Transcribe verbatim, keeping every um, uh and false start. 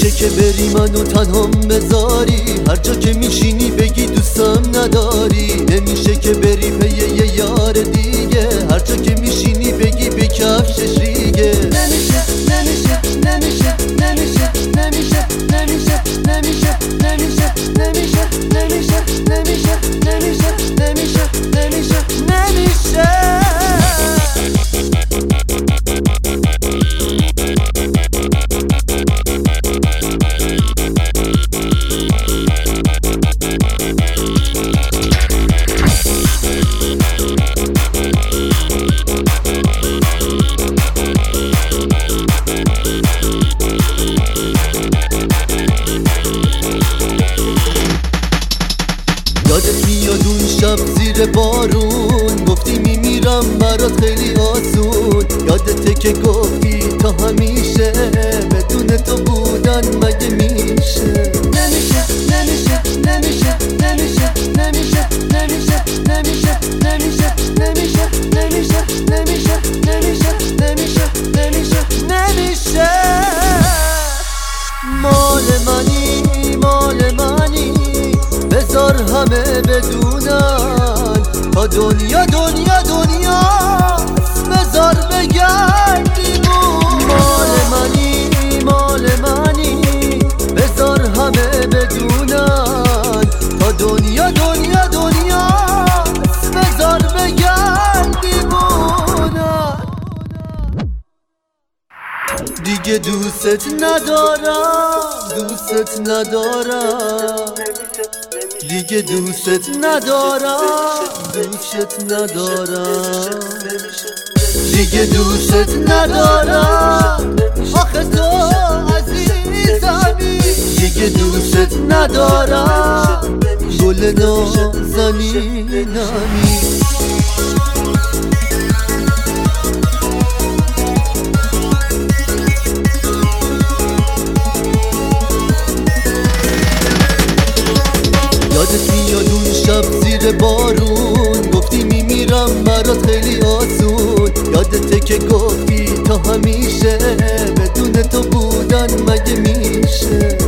نمیشه که بری منو تنهام بذاری، هر جا که میشینی بگی دوستم نداری. نمیشه که بری پی یه یار دیگه، هر جا که میشینی بگی به کفشش ریگه. نمیشه نمیشه نمیشه نمیشه نمیشه نمیشه نمیشه نمیشه نمیشه نمیشه نمیشه نمیشه نمیشه نمیشه نمیشه یادت میاد اون شب زیر بارون، گفتی میمیرم برات خیلی آسون. یادته که گفتی تا همیشه بدون تو بودن مگه میشه. نمیشه نمیشه نمیشه نمیشه نمیشه نمیشه نمیشه نمیشه نمیشه نمیشه نمیشه نمیشه نمیشه نمیشه نمیشه مال منی مال منی، بذار همه بدونن تا دنیا دنیا دنیا بذار بگردیمون. مال منی مال منی، بذار همه بدونن تا دنیا دنیا دنیا بذار بگردیمون. دیگه دوست ندارم دوست ندارم، دیگه دوست ندارم دوست ندارم، دیگه دوست ندارم آخه تو عزیزمی. دیگه دوست ندارم گل نازنینمی. یادت میاد اون شب زیر بارون، گفتی میمیرم برات خیلی آسون. یادته که گفتی تا همیشه بدون تو بودن مگه میشه.